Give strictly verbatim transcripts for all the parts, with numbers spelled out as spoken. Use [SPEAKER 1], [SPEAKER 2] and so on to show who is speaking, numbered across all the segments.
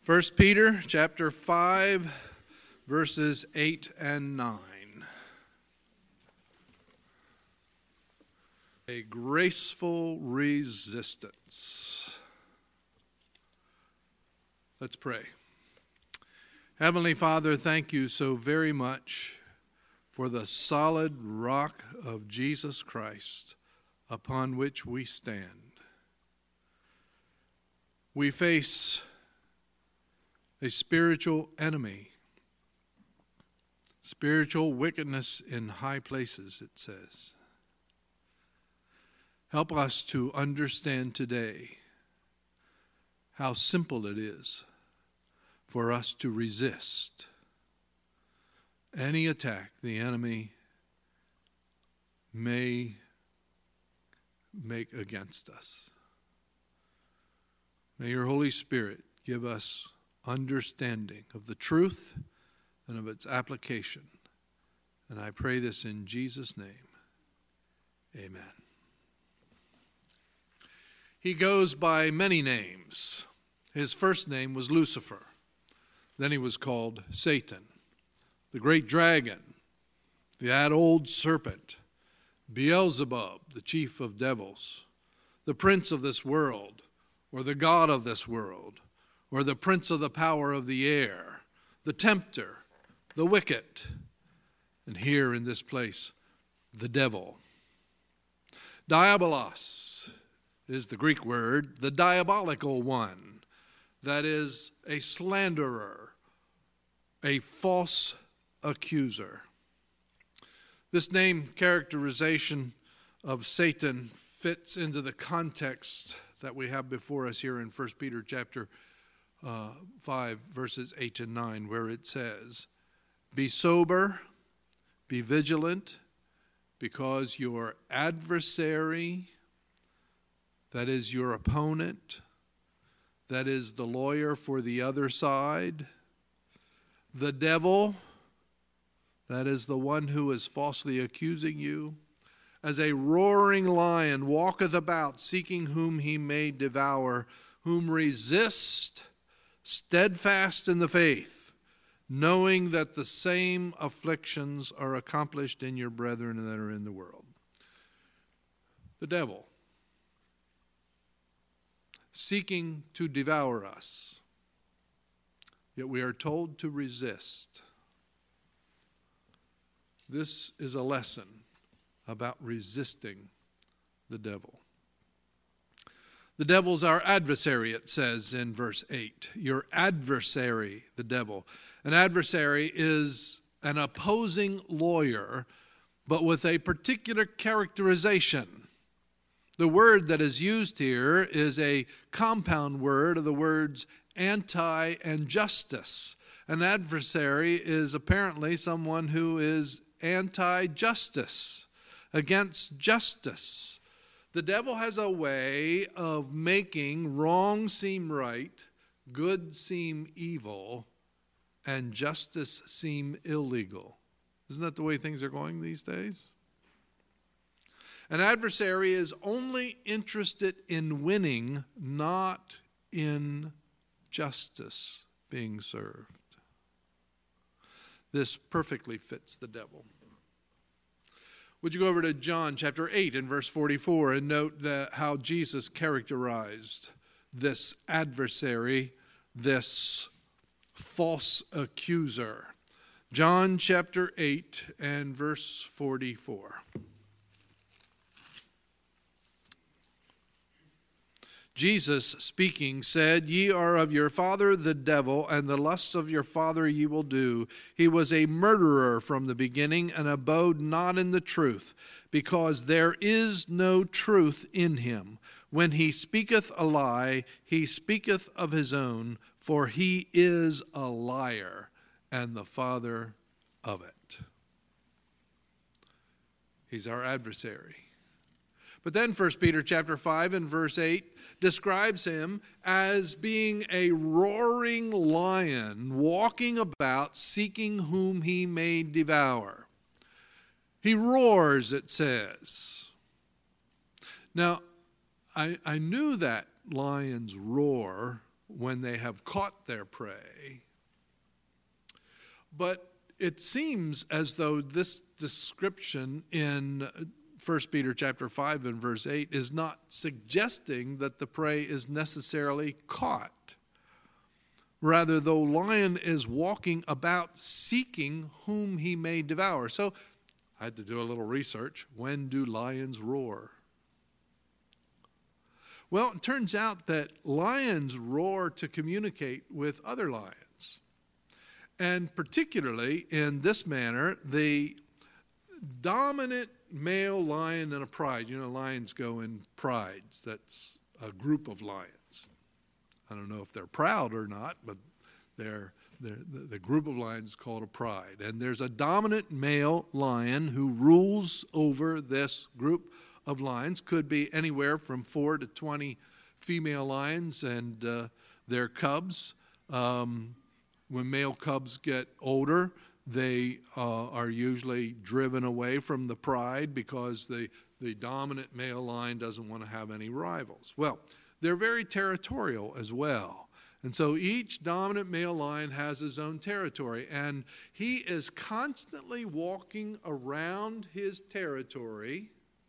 [SPEAKER 1] First Peter chapter five, verses eight and nine. A graceful resistance. Let's pray. Heavenly Father, thank you so very much for the solid rock of Jesus Christ upon which we stand. We face a spiritual enemy, spiritual wickedness in high places, it says. Help us to understand today how simple it is for us to resist any attack the enemy may make against us. May your Holy Spirit give us understanding of the truth and of its application. And I pray this in Jesus' name. Amen. He goes by many names. His first name was Lucifer. Then he was called Satan, the great dragon, the old serpent, Beelzebub, the chief of devils, the prince of this world, or the god of this world, or the prince of the power of the air, the tempter, the wicked, and here in this place, the devil. Diabolos is the Greek word, the diabolical one, that is a slanderer, a false accuser. This name characterization of Satan fits into the context that we have before us here in First Peter chapter uh, five, verses eight and nine, where it says, "Be sober, be vigilant, because your adversary," that is your opponent, that is the lawyer for the other side, the devil, that is the one who is falsely accusing you, "as a roaring lion walketh about, seeking whom he may devour, whom resist, steadfast in the faith, knowing that the same afflictions are accomplished in your brethren that are in the world." The devil, seeking to devour us, yet we are told to resist. This is a lesson about resisting the devil. The devil's our adversary, it says in verse eight. Your adversary, the devil. An adversary is an opposing lawyer, but with a particular characterization. The word that is used here is a compound word of the words anti and justice. An adversary is apparently someone who is anti-justice, against justice. The devil has a way of making wrong seem right, good seem evil, and justice seem illegal. Isn't that the way things are going these days? An adversary is only interested in winning, not in justice being served. This perfectly fits the devil. Would you go over to John chapter eight and verse forty-four and note that how Jesus characterized this adversary, this false accuser. John chapter eight and verse forty-four. Jesus speaking said, "Ye are of your father the devil, and the lusts of your father ye will do. He was a murderer from the beginning, and abode not in the truth, because there is no truth in him. When he speaketh a lie, he speaketh of his own, for he is a liar, and the father of it." He's our adversary. But then First Peter chapter five and verse eight describes him as being a roaring lion walking about seeking whom he may devour. He roars, it says. Now, I, I knew that lion's roar when they have caught their prey. But it seems as though this description in First Peter chapter five and verse eight is not suggesting that the prey is necessarily caught. Rather, the lion is walking about seeking whom he may devour. So I had to do a little research. When do lions roar? Well, it turns out that lions roar to communicate with other lions. And particularly in this manner, the dominant male lion in a pride. You know, lions go in prides. That's a group of lions. I don't know if they're proud or not, but they're, they're, the group of lions is called a pride. And there's a dominant male lion who rules over this group of lions. Could be anywhere from four to twenty female lions and uh, their cubs. Um, when male cubs get older, they uh, are usually driven away from the pride because the, the dominant male lion doesn't want to have any rivals. Well, they're very territorial as well. And so each dominant male lion has his own territory, and he is constantly walking around his territory,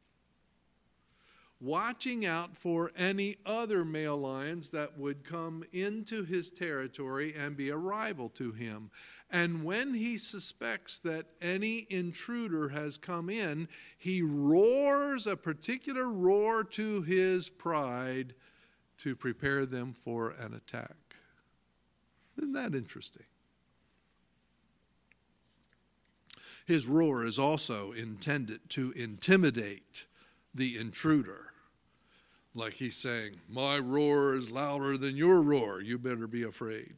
[SPEAKER 1] watching out for any other male lions that would come into his territory and be a rival to him. And when he suspects that any intruder has come in, he roars a particular roar to his pride to prepare them for an attack. Isn't that interesting? His roar is also intended to intimidate the intruder. Like he's saying, my roar is louder than your roar. You better be afraid.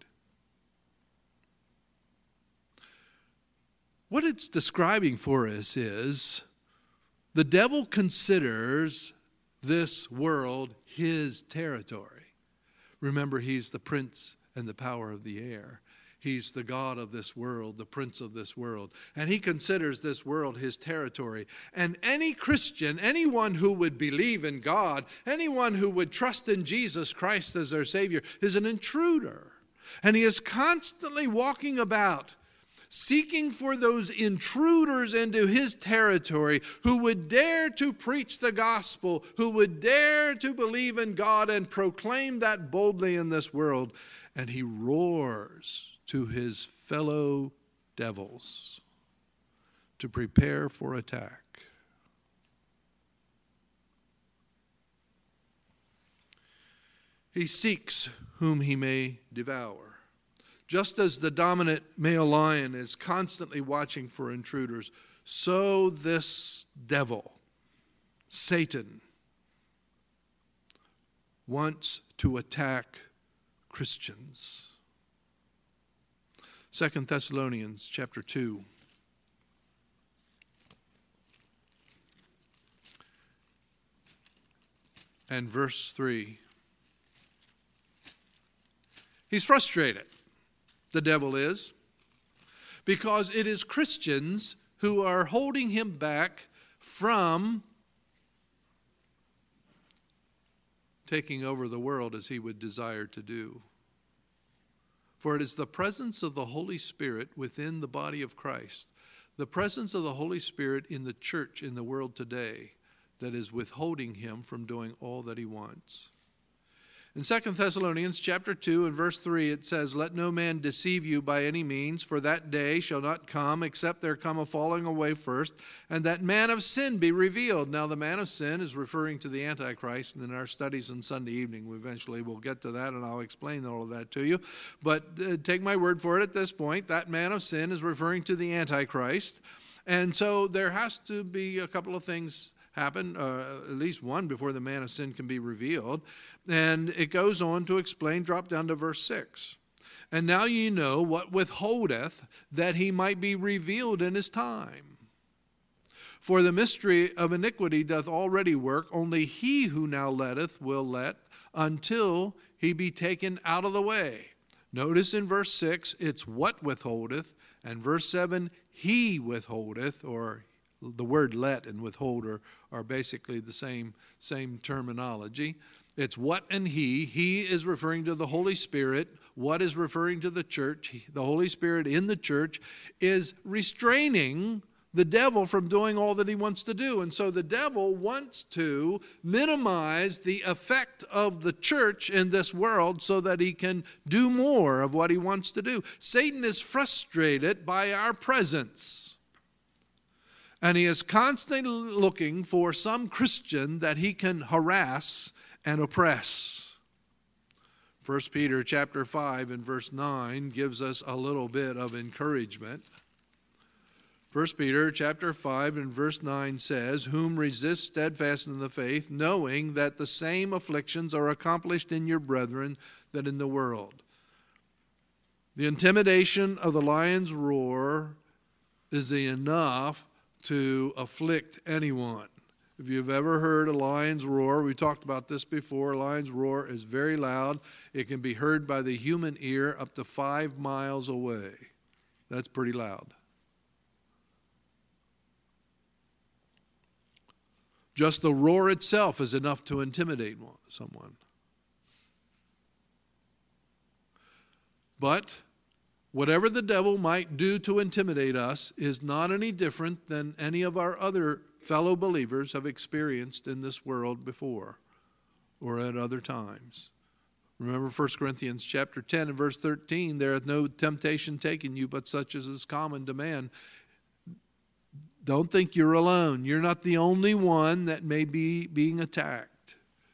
[SPEAKER 1] What it's describing for us is the devil considers this world his territory. Remember, he's the prince and the power of the air. He's the God of this world, the prince of this world. And he considers this world his territory. And any Christian, anyone who would believe in God, anyone who would trust in Jesus Christ as their Savior, is an intruder. And he is constantly walking about, seeking for those intruders into his territory who would dare to preach the gospel, who would dare to believe in God and proclaim that boldly in this world. And he roars to his fellow devils to prepare for attack. He seeks whom he may devour. Just as the dominant male lion is constantly watching for intruders, so this devil, Satan, wants to attack Christians. Second Thessalonians chapter two. And verse three. He's frustrated. The devil is, because it is Christians who are holding him back from taking over the world as he would desire to do. For it is the presence of the Holy Spirit within the body of Christ, the presence of the Holy Spirit in the church in the world today, that is withholding him from doing all that he wants. In Second Thessalonians chapter two and verse three, it says, let no man deceive you by any means, for that day shall not come, except there come a falling away first, and that man of sin be revealed. Now, the man of sin is referring to the Antichrist, and in our studies on Sunday evening, we eventually will get to that, and I'll explain all of that to you. But uh, take my word for it at this point, that man of sin is referring to the Antichrist. And so there has to be a couple of things happen, uh, at least one before the man of sin can be revealed. And it goes on to explain, drop down to verse six. And now ye know what withholdeth, that he might be revealed in his time. For the mystery of iniquity doth already work, only he who now letteth will let, until he be taken out of the way. Notice in verse six, it's what withholdeth, and verse seven, he withholdeth, or the word let and withhold are, are basically the same, same terminology. It's what and he. He is referring to the Holy Spirit. What is referring to the church. The Holy Spirit in the church is restraining the devil from doing all that he wants to do. And so the devil wants to minimize the effect of the church in this world so that he can do more of what he wants to do. Satan is frustrated by our presence. And he is constantly looking for some Christian that he can harass and oppress. First Peter chapter five and verse nine gives us a little bit of encouragement. First Peter chapter five and verse nine says, "Whom resist steadfast in the faith, knowing that the same afflictions are accomplished in your brethren that in the world." The intimidation of the lion's roar is enough to afflict anyone. If you've ever heard a lion's roar, we talked about this before, a lion's roar is very loud. It can be heard by the human ear up to five miles away. That's pretty loud. Just the roar itself is enough to intimidate someone. But whatever the devil might do to intimidate us is not any different than any of our other fellow believers have experienced in this world before or at other times. Remember First Corinthians chapter ten and verse thirteen, "There hath no temptation taken you but such as is common to man." Don't think you're alone. You're not the only one that may be being attacked.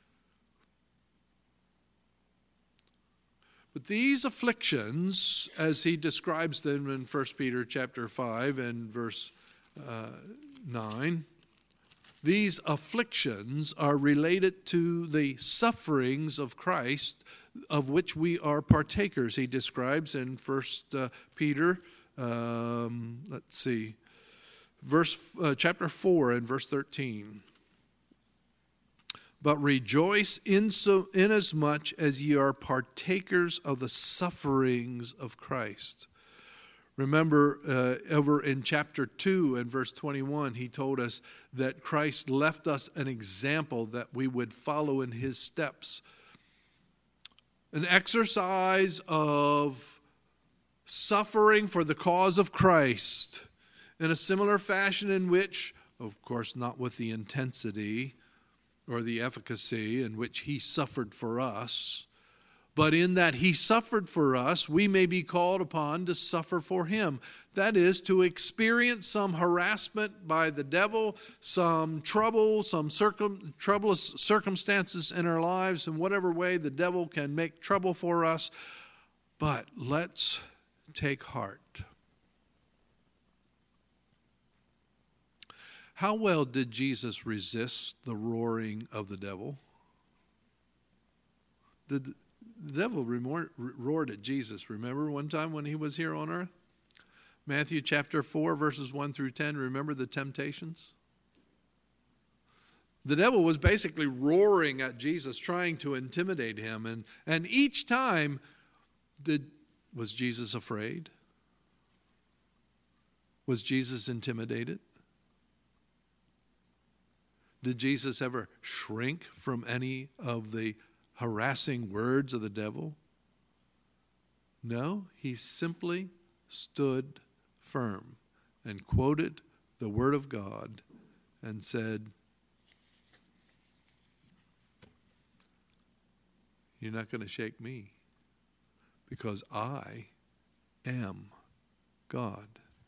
[SPEAKER 1] But these afflictions, as he describes them in First Peter chapter five and verse uh, nine, these afflictions are related to the sufferings of Christ, of which we are partakers. He describes in First uh, Peter, um, let's see, verse uh, chapter four and verse thirteen. "But rejoice in so inasmuch as ye are partakers of the sufferings of Christ." Remember, uh, over in chapter two and verse twenty-one, he told us that Christ left us an example that we would follow in his steps. An exercise of suffering for the cause of Christ in a similar fashion in which, of course, not with the intensity or the efficacy in which he suffered for us, but in that he suffered for us, we may be called upon to suffer for him. That is, to experience some harassment by the devil, some trouble, some circum, troublous circumstances in our lives, in whatever way the devil can make trouble for us. But let's take heart. How well did Jesus resist the roaring of the devil? Did The devil roared at Jesus. Remember one time when he was here on earth? Matthew chapter four, verses one through ten. Remember the temptations? The devil was basically roaring at Jesus, trying to intimidate him. And, and each time, did, was Jesus afraid? Was Jesus intimidated? Did Jesus ever shrink from any of the harassing words of the devil? No, he simply stood firm and quoted the word of God and said, "You're not going to shake me because I am God."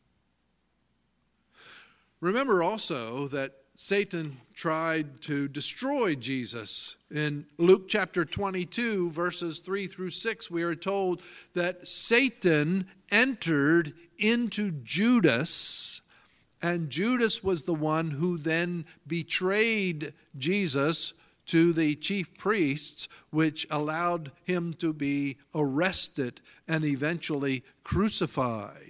[SPEAKER 1] Remember also that Satan tried to destroy Jesus. In Luke chapter twenty-two, verses three through six, we are told that Satan entered into Judas, and Judas was the one who then betrayed Jesus to the chief priests, which allowed him to be arrested and eventually crucified.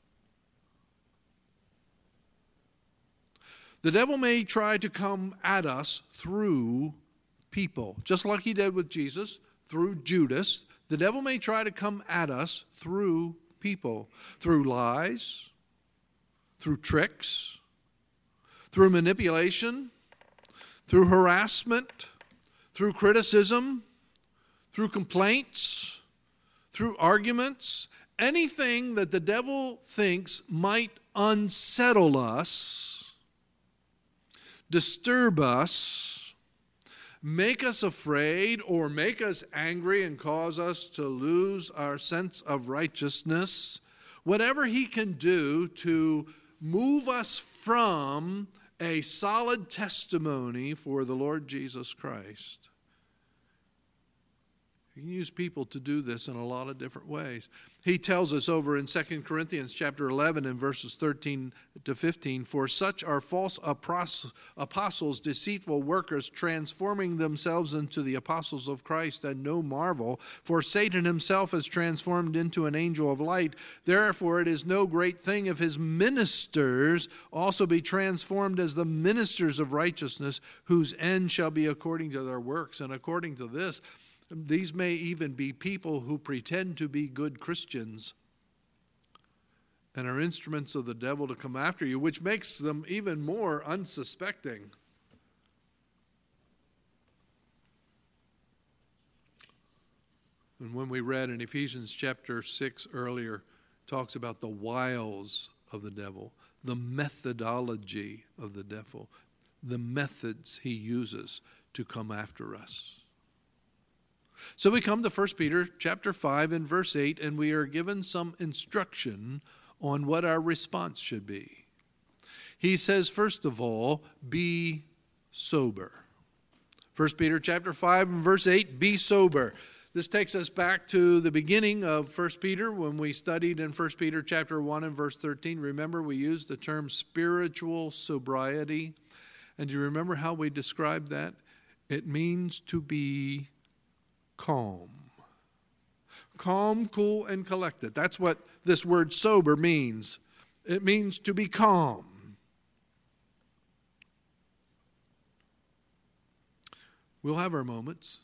[SPEAKER 1] The devil may try to come at us through people, just like he did with Jesus, through Judas. The devil may try to come at us through people, through lies, through tricks, through manipulation, through harassment, through criticism, through complaints, through arguments, anything that the devil thinks might unsettle us, disturb us, make us afraid, or make us angry and cause us to lose our sense of righteousness, whatever he can do to move us from a solid testimony for the Lord Jesus Christ. He can use people to do this in a lot of different ways. He tells us over in Second Corinthians chapter eleven and verses thirteen to fifteen, "For such are false apostles, deceitful workers, transforming themselves into the apostles of Christ, and no marvel, for Satan himself is transformed into an angel of light. Therefore it is no great thing if his ministers also be transformed as the ministers of righteousness, whose end shall be according to their works." And according to this, these may even be people who pretend to be good Christians and are instruments of the devil to come after you, which makes them even more unsuspecting. And when we read in Ephesians chapter six earlier, talks about the wiles of the devil, the methodology of the devil, the methods he uses to come after us. So we come to First Peter chapter five and verse eight, and we are given some instruction on what our response should be. He says, first of all, be sober. First Peter chapter five and verse eight, be sober. This takes us back to the beginning of First Peter when we studied in First Peter chapter one and verse thirteen. Remember, we used the term spiritual sobriety. And do you remember how we described that? It means to be calm. Calm, cool, and collected. That's what this word sober means. It means to be calm. We'll have our moments.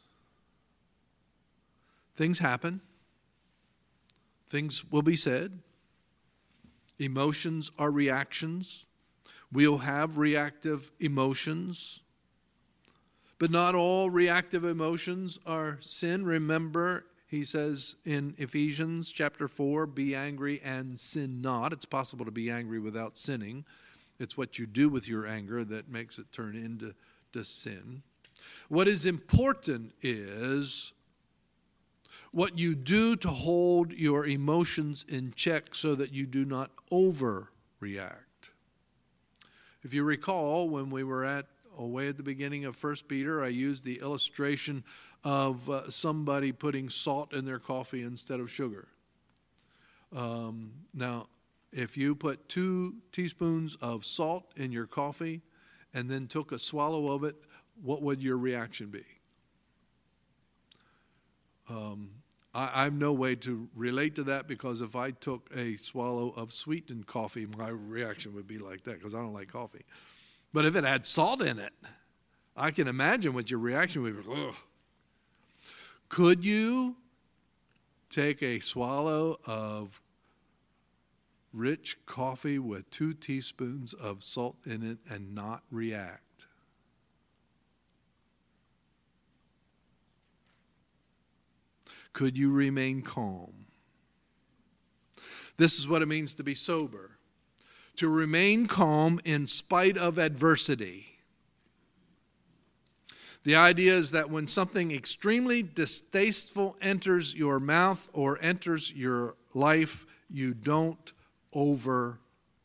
[SPEAKER 1] Things happen. Things will be said. Emotions are reactions. We'll have reactive emotions. But not all reactive emotions are sin. Remember, he says in Ephesians chapter four, be angry and sin not. It's possible to be angry without sinning. It's what you do with your anger that makes it turn into to sin. What is important is what you do to hold your emotions in check so that you do not overreact. If you recall, when we were at away at the beginning of First Peter, I used the illustration of uh, somebody putting salt in their coffee instead of sugar. Um, now, if you put two teaspoons of salt in your coffee and then took a swallow of it, what would your reaction be? Um, I, I have no way to relate to that, because if I took a swallow of sweetened coffee, my reaction would be like that, because I don't like coffee. But if it had salt in it, I can imagine what your reaction would be. Ugh. Could you take a swallow of rich coffee with two teaspoons of salt in it and not react? Could you remain calm? This is what it means to be sober. To remain calm in spite of adversity. The idea is that when something extremely distasteful enters your mouth or enters your life, you don't overreact.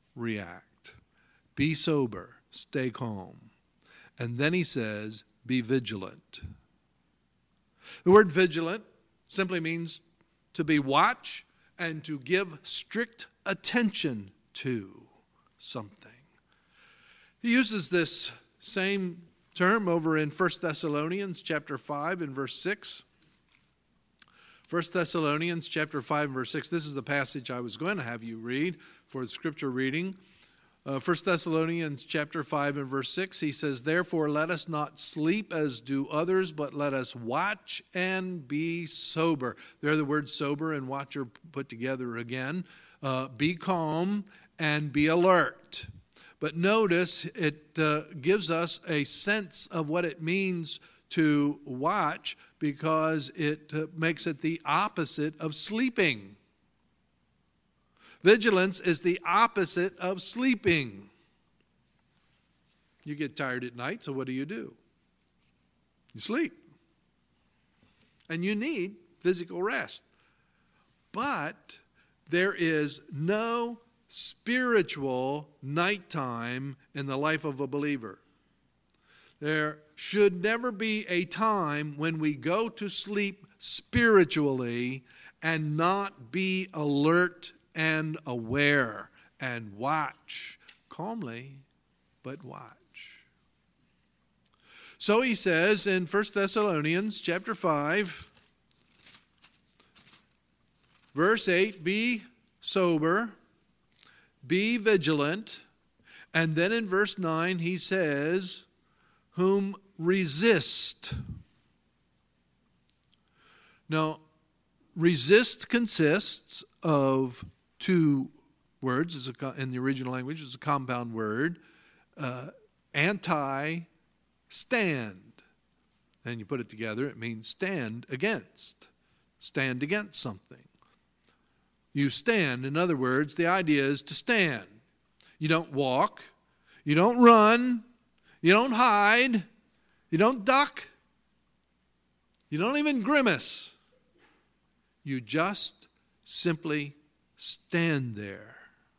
[SPEAKER 1] Be sober, stay calm. And then he says, be vigilant. The word vigilant simply means to be watch and to give strict attention to something. He uses this same term over in First Thessalonians chapter five and verse six. First Thessalonians chapter five and verse six. This is the passage I was going to have you read for the scripture reading. Uh, First Thessalonians chapter five and verse six, he says, therefore let us not sleep as do others, but let us watch and be sober. There the words sober and watch are put together again. Uh, be calm and be alert. But notice it uh, gives us a sense of what it means to watch because it uh, makes it the opposite of sleeping. Vigilance is the opposite of sleeping. You get tired at night, so what do you do? You sleep. And you need physical rest. But there is no spiritual nighttime in the life of a believer. There should never be a time when we go to sleep spiritually and not be alert and aware and watch calmly, but watch. So he says in First Thessalonians chapter five, verse eight, be sober, be vigilant. And then in verse nine he says, whom resist. Now, resist consists of two words. It's a, in the original language, it's a compound word. Uh, anti, stand. And you put it together, it means stand against. Stand against something. You stand. In other words, the idea is to stand. You don't walk. You don't run. You don't hide. You don't duck. You don't even grimace. You just simply stand there.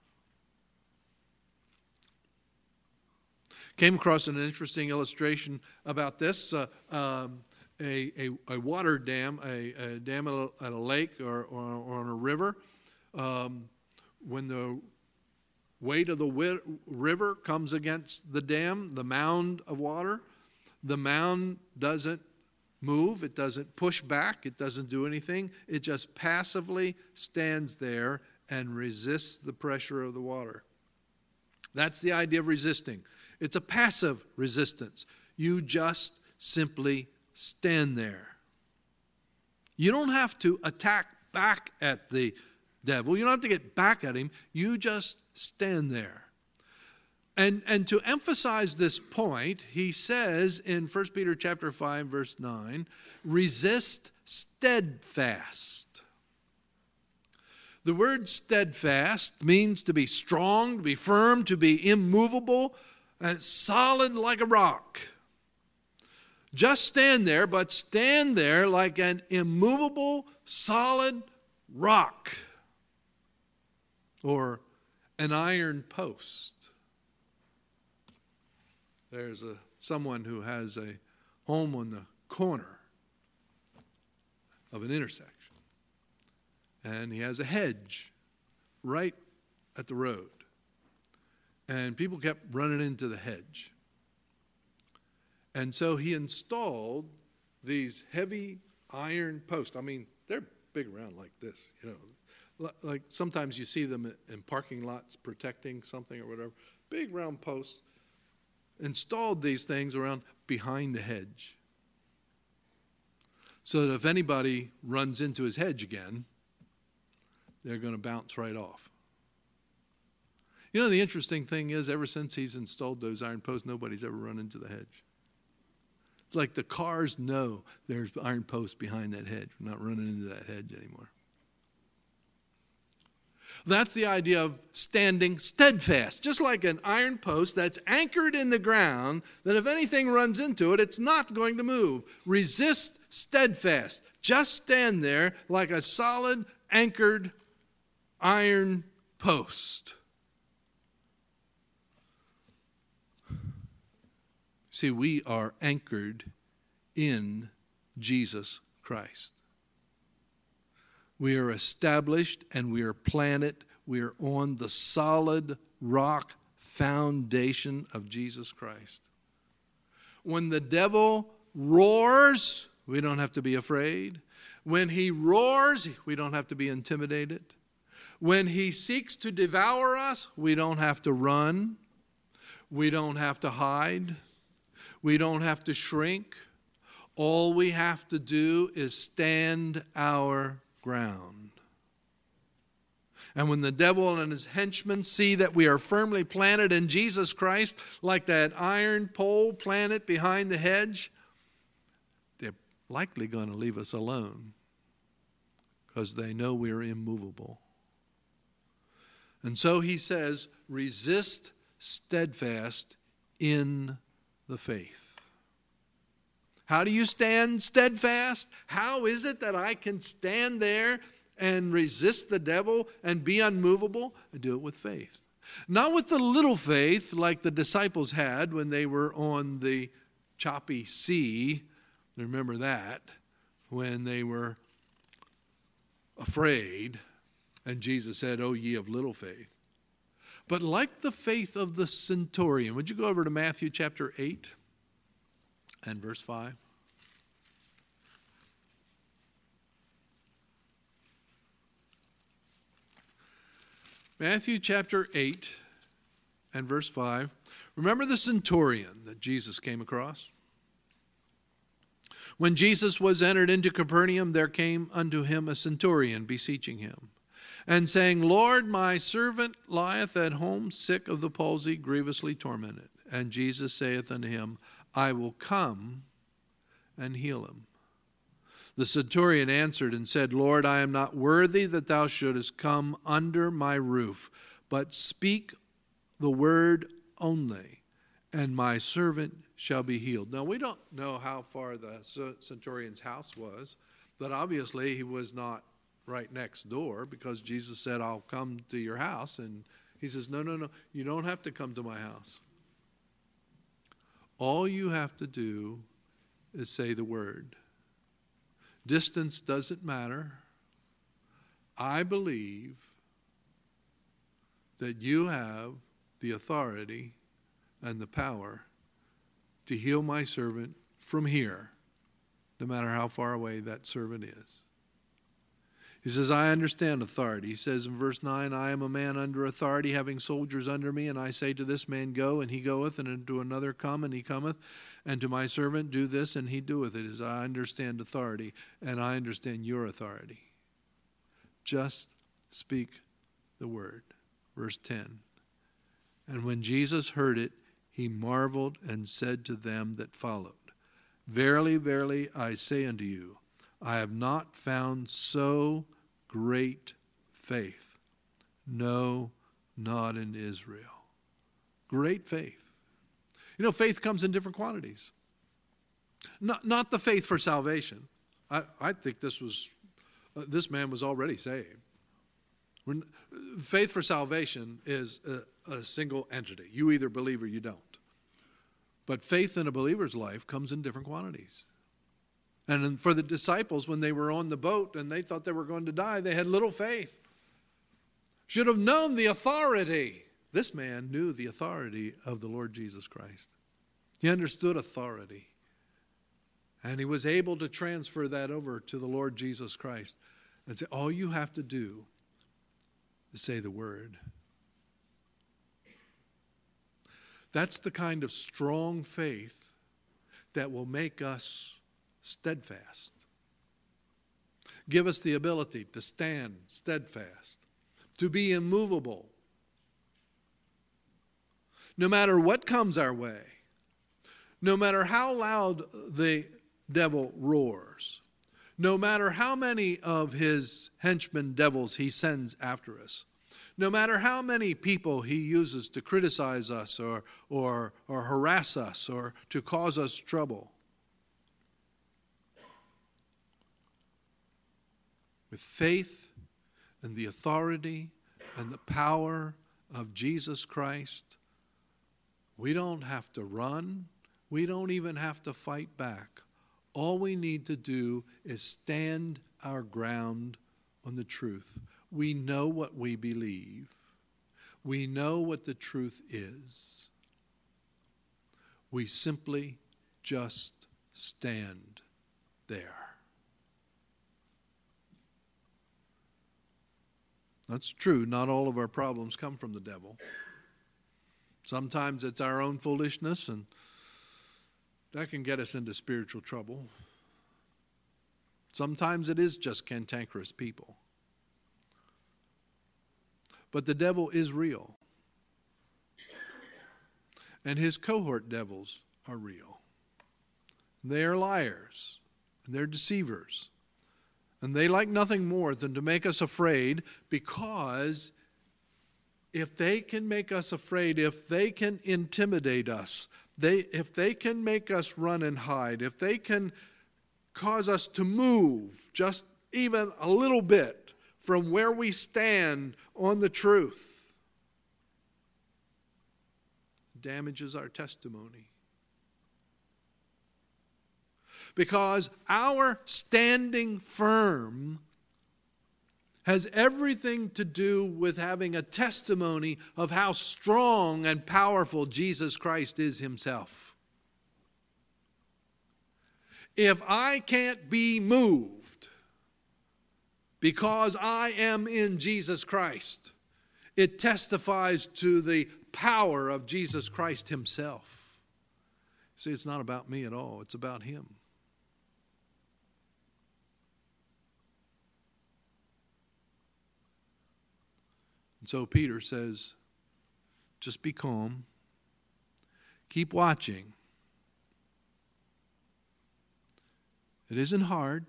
[SPEAKER 1] Came across an interesting illustration about this. Uh, um, a, a, a water dam, a, a dam at a, at a lake or, or, or on a river. Um, when the weight of the wi- river comes against the dam, the mound of water, the mound doesn't move, it doesn't push back, it doesn't do anything. It just passively stands there and resists the pressure of the water. That's the idea of resisting. It's a passive resistance. You just simply stand there. You don't have to attack back at the devil. You don't have to get back at him. You just stand there. And, and to emphasize this point, he says in First Peter chapter five, verse nine, resist steadfast. The word steadfast means to be strong, to be firm, to be immovable, and solid like a rock. Just stand there, but stand there like an immovable, solid rock. Or an iron post. There's a someone who has a home on the corner of an intersection. And he has a hedge right at the road. And people kept running into the hedge. And so he installed these heavy iron posts. I mean, they're big around like this, you know. Like sometimes you see them in parking lots protecting something or whatever. Big round posts. Installed these things around behind the hedge. So that if anybody runs into his hedge again, they're going to bounce right off. You know, the interesting thing is, ever since he's installed those iron posts, nobody's ever run into the hedge. It's like the cars know there's iron posts behind that hedge. We're not running into that hedge anymore. That's the idea of standing steadfast, just like an iron post that's anchored in the ground, that if anything runs into it, it's not going to move. Resist steadfast. Just stand there like a solid, anchored iron post. See, we are anchored in Jesus Christ. We are established and we are planted. We are on the solid rock foundation of Jesus Christ. When the devil roars, we don't have to be afraid. When he roars, we don't have to be intimidated. When he seeks to devour us, we don't have to run. We don't have to hide. We don't have to shrink. All we have to do is stand our ground. And when the devil and his henchmen see that we are firmly planted in Jesus Christ, like that iron pole planted behind the hedge, likely going to leave us alone because they know we're immovable. And so he says, resist steadfast in the faith. How do you stand steadfast? How is it that I can stand there and resist the devil and be unmovable? I do it with faith. Not with the little faith like the disciples had when they were on the choppy sea. Remember that, when they were afraid, and Jesus said, "O ye of little faith." But like the faith of the centurion, would you go over to Matthew chapter eight and verse five? Matthew chapter eight and verse five. Remember the centurion that Jesus came across? When Jesus was entered into Capernaum, there came unto him a centurion, beseeching him, and saying, Lord, my servant lieth at home, sick of the palsy, grievously tormented. And Jesus saith unto him, I will come and heal him. The centurion answered and said, Lord, I am not worthy that thou shouldest come under my roof, but speak the word only, and my servant shall be healed. Now, we don't know how far the centurion's house was, but obviously he was not right next door, because Jesus said, I'll come to your house. And he says, no, no, no, you don't have to come to my house. All you have to do is say the word. Distance doesn't matter. I believe that you have the authority and the power to heal my servant from here, no matter how far away that servant is. He says, I understand authority. He says in verse nine, I am a man under authority, having soldiers under me, and I say to this man, go, and he goeth, and to another, come, and he cometh, and to my servant, do this, and he doeth it. As I understand authority, and I understand your authority. Just speak the word. Verse ten, and when Jesus heard it, he marveled and said to them that followed, Verily, verily, I say unto you, I have not found so great faith, no, not in Israel. Great faith. You know, faith comes in different quantities. Not, not the faith for salvation. I, I think this was, uh, this man was already saved. When, faith for salvation is a, a single entity. You either believe or you don't. But faith in a believer's life comes in different quantities. And for the disciples, when they were on the boat and they thought they were going to die, they had little faith. Should have known the authority. This man knew the authority of the Lord Jesus Christ. He understood authority. And he was able to transfer that over to the Lord Jesus Christ and say, all you have to do is say the word. That's the kind of strong faith that will make us steadfast. Give us the ability to stand steadfast, to be immovable, no matter what comes our way, no matter how loud the devil roars, no matter how many of his henchmen devils he sends after us, no matter how many people he uses to criticize us or, or, or harass us or to cause us trouble. With faith and the authority and the power of Jesus Christ, we don't have to run. We don't even have to fight back. All we need to do is stand our ground on the truth. We know what we believe. We know what the truth is. We simply just stand there. That's true. Not all of our problems come from the devil. Sometimes it's our own foolishness, and that can get us into spiritual trouble. Sometimes it is just cantankerous people. But the devil is real. And his cohort devils are real. They are liars. And they're deceivers. And they like nothing more than to make us afraid, because if they can make us afraid, if they can intimidate us, they, if they can make us run and hide, if they can cause us to move just even a little bit from where we stand on the truth, damages our testimony. Because our standing firm has everything to do with having a testimony of how strong and powerful Jesus Christ is himself. If I can't be moved because I am in Jesus Christ, it testifies to the power of Jesus Christ himself. See, it's not about me at all. It's about him. And so Peter says, just be calm. Keep watching. It isn't hard.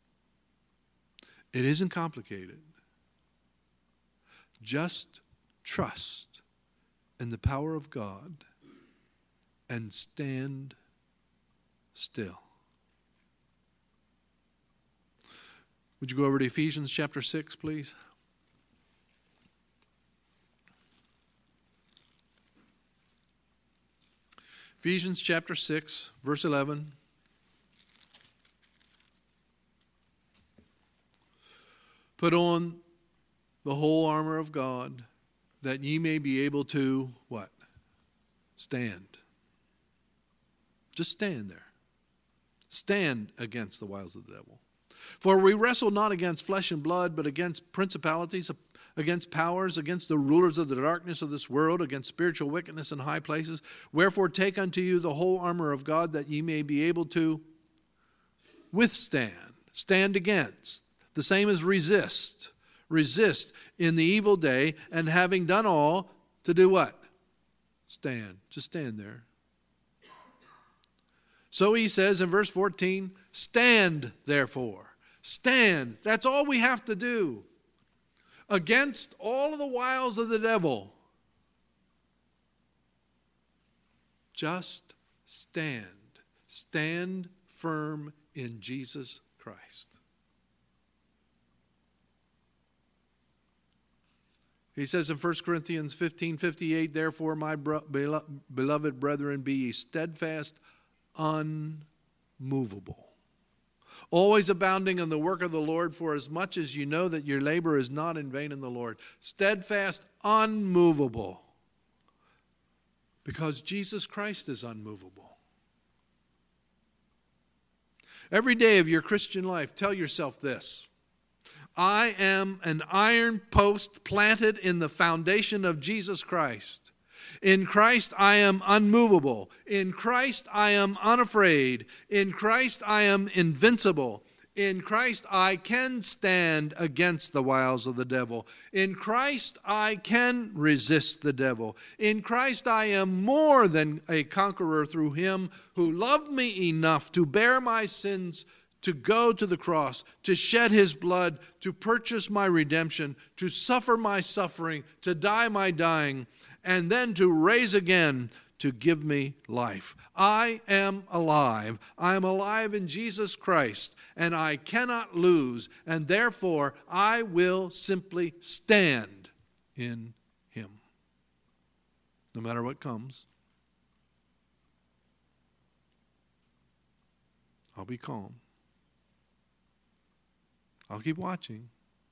[SPEAKER 1] It isn't complicated. Just trust in the power of God and stand still. Would you go over to Ephesians chapter six, please? Ephesians chapter six, verse eleven. Put on the whole armor of God, that ye may be able to, what? Stand. Just stand there. Stand against the wiles of the devil. For we wrestle not against flesh and blood, but against principalities, against powers, against the rulers of the darkness of this world, against spiritual wickedness in high places. Wherefore take unto you the whole armor of God, that ye may be able to withstand, stand against. The same as resist. Resist in the evil day, and having done all, to do what? Stand. Just stand there. So he says in verse fourteen, stand therefore. Stand. That's all we have to do. Against all of the wiles of the devil. Just stand. Stand firm in Jesus Christ. He says in First Corinthians fifteen fifty-eight, therefore, my bro- beloved brethren, be ye steadfast, unmovable, always abounding in the work of the Lord, for as much as you know that your labor is not in vain in the Lord. Steadfast, unmovable, because Jesus Christ is unmovable. Every day of your Christian life, tell yourself this: I am an iron post planted in the foundation of Jesus Christ. In Christ I am unmovable. In Christ I am unafraid. In Christ I am invincible. In Christ I can stand against the wiles of the devil. In Christ I can resist the devil. In Christ I am more than a conqueror through him who loved me enough to bear my sins, to go to the cross, to shed his blood, to purchase my redemption, to suffer my suffering, to die my dying, and then to raise again to give me life. I am alive. I am alive in Jesus Christ, and I cannot lose, and therefore I will simply stand in him. No matter what comes, I'll be calm. I'll keep watching.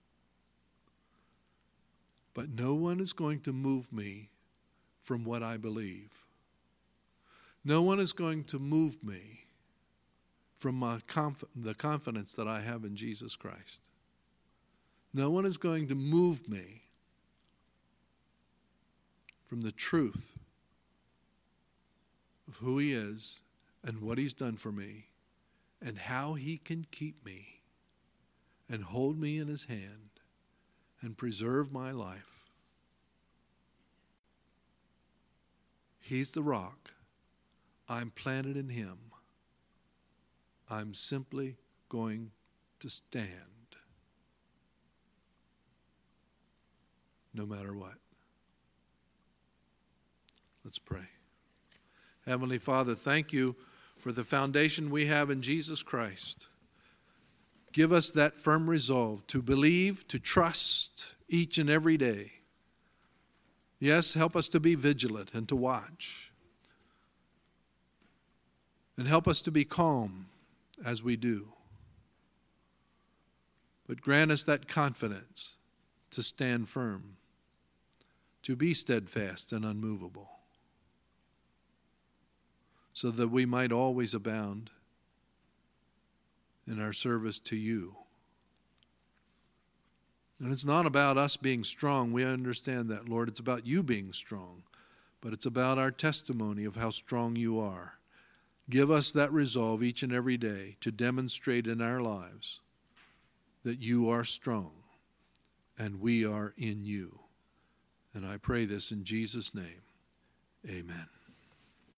[SPEAKER 1] But no one is going to move me from what I believe. No one is going to move me from my conf- the confidence that I have in Jesus Christ. No one is going to move me from the truth of who he is and what he's done for me and how he can keep me and hold me in his hand and preserve my life. He's the rock. I'm planted in him. I'm simply going to stand, no matter what. Let's pray. Heavenly Father, thank you for the foundation we have in Jesus Christ. Give us that firm resolve to believe, to trust each and every day. Yes, help us to be vigilant and to watch. And help us to be calm as we do. But grant us that confidence to stand firm, to be steadfast and unmovable, so that we might always abound in our service to you. And it's not about us being strong. We understand that, Lord. It's about you being strong. But it's about our testimony of how strong you are. Give us that resolve each and every day to demonstrate in our lives that you are strong and we are in you. And I pray this in Jesus' name. Amen.